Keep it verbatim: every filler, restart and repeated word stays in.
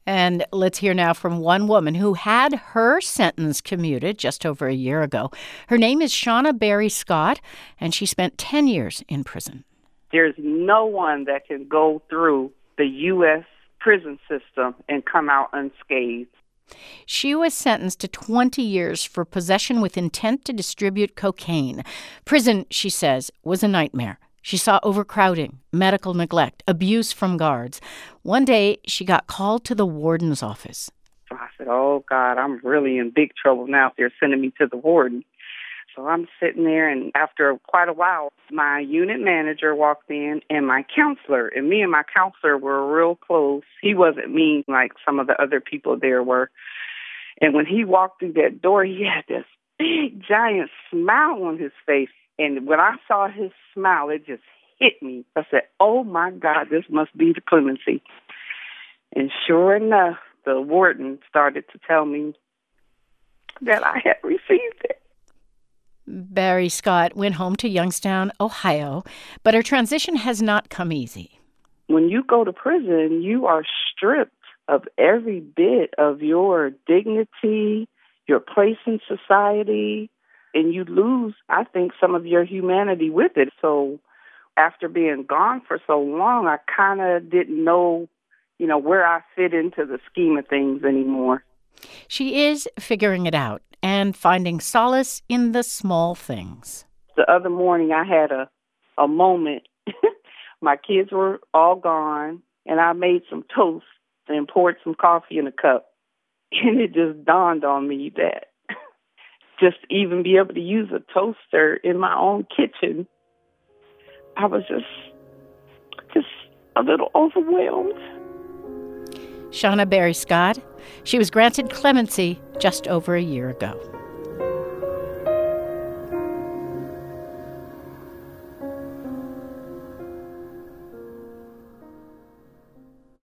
And let's hear now from one woman who had her sentence commuted just over a year ago. Her name is Shauna Berry Scott, and she spent ten years in prison. There's no one that can go through the U S prison system and come out unscathed. She was sentenced to twenty years for possession with intent to distribute cocaine. Prison, she says, was a nightmare. She saw overcrowding, medical neglect, abuse from guards. One day, she got called to the warden's office. So I said, oh, God, I'm really in big trouble now if they're sending me to the warden. So I'm sitting there, and after quite a while, my unit manager walked in and my counselor. And me and my counselor were real close. He wasn't mean like some of the other people there were. And when he walked through that door, he had this big, giant smile on his face. And when I saw his smile, it just hit me. I said, oh, my God, this must be the clemency. And sure enough, the warden started to tell me that I had received it. Berry Scott went home to Youngstown, Ohio, but her transition has not come easy. When you go to prison, you are stripped of every bit of your dignity, your place in society, and you lose, I think, some of your humanity with it. So after being gone for so long, I kind of didn't know, you know, where I fit into the scheme of things anymore. She is figuring it out and finding solace in the small things. The other morning, I had a, a moment. My kids were all gone, and I made some toast and poured some coffee in a cup. And it just dawned on me that just even be able to use a toaster in my own kitchen, I was just, just a little overwhelmed. Shauna Berry Scott. She was granted clemency just over a year ago.